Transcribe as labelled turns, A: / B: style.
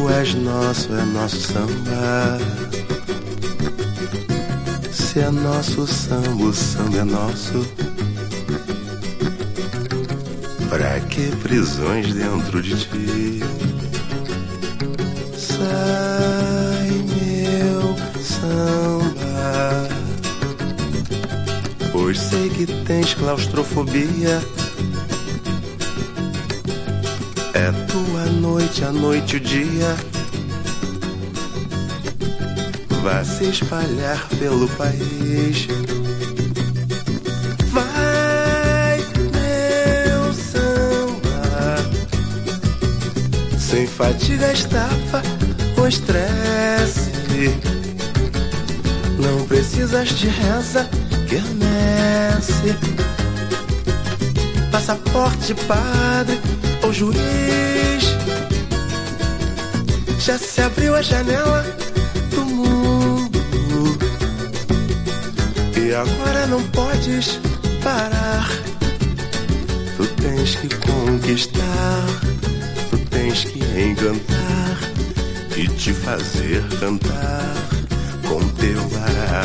A: és nosso, é nosso samba. Se é nosso samba, o samba é nosso. Pra que prisões dentro de ti? Sai, meu samba, pois sei que tens claustrofobia. É tua noite, a noite, o dia. Vai se espalhar pelo país. Vai, meu samba, sem fadiga, estafa ou estresse. Não precisas de reza, quermesse, passaporte, padre ou juiz. Já se abriu a janela do mundo e agora não podes parar. Tu tens que conquistar, tu tens que encantar e te fazer cantar com teu ará.